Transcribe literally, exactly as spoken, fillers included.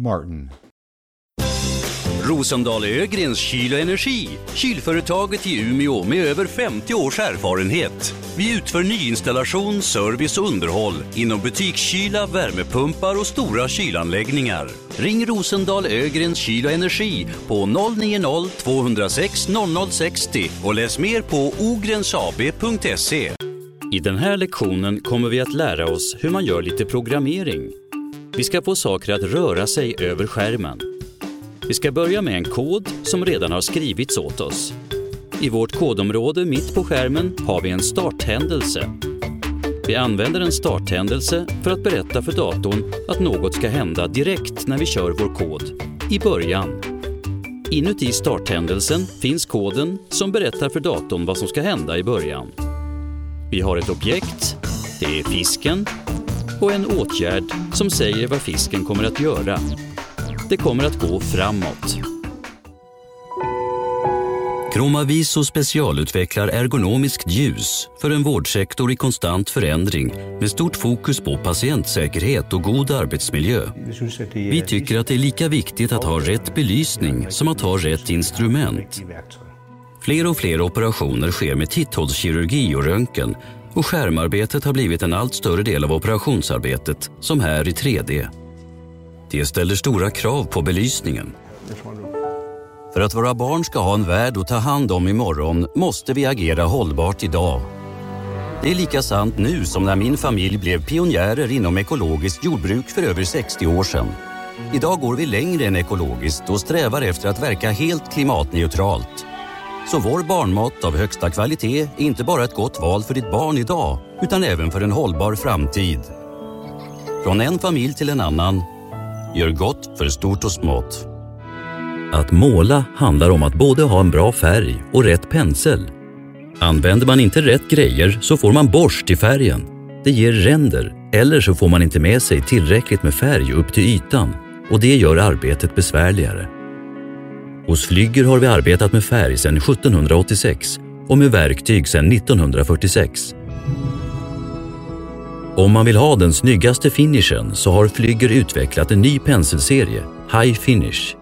Martin. Rosendahl Ögrens Kyl och Energi, kylföretaget i Umeå med över femtio års erfarenhet. Vi utför nyinstallation, service och underhåll inom butikskyla, värmepumpar och stora kylanläggningar. Ring Rosendahl Ögrens Kyl och Energi på noll nio noll två noll sex noll noll sex noll och läs mer på ogrensab punkt se. I den här lektionen kommer vi att lära oss hur man gör lite programmering. Vi ska få saker att röra sig över skärmen. Vi ska börja med en kod som redan har skrivits åt oss. I vårt kodområde mitt på skärmen har vi en starthändelse. Vi använder en starthändelse för att berätta för datorn att något ska hända direkt när vi kör vår kod, i början. Inuti starthändelsen finns koden som berättar för datorn vad som ska hända i början. Vi har ett objekt, det är fisken, och en åtgärd som säger vad fisken kommer att göra. Det kommer att gå framåt. Chromaviso specialutvecklar ergonomiskt ljus för en vårdsektor i konstant förändring med stort fokus på patientsäkerhet och god arbetsmiljö. Vi tycker att det är lika viktigt att ha rätt belysning som att ha rätt instrument. Fler och fler operationer sker med titthållskirurgi och röntgen och skärmarbetet har blivit en allt större del av operationsarbetet, som här i tre D. Det ställer stora krav på belysningen. För att våra barn ska ha en värld att ta hand om imorgon måste vi agera hållbart idag. Det är lika sant nu som när min familj blev pionjärer inom ekologiskt jordbruk för över sextio år sedan. Idag går vi längre än ekologiskt och strävar efter att verka helt klimatneutralt. Så vår barnmat av högsta kvalitet är inte bara ett gott val för ditt barn idag, utan även för en hållbar framtid. Från en familj till en annan, gör gott för stort och smått. Att måla handlar om att både ha en bra färg och rätt pensel. Använder man inte rätt grejer så får man borst i färgen. Det ger ränder, eller så får man inte med sig tillräckligt med färg upp till ytan, och det gör arbetet besvärligare. Hos Flygger har vi arbetat med färg sedan sjuttonhundraåttiosex och med verktyg sedan nittonhundrafyrtiosex. Om man vill ha den snyggaste finishen så har Flygger utvecklat en ny penselserie, High Finish.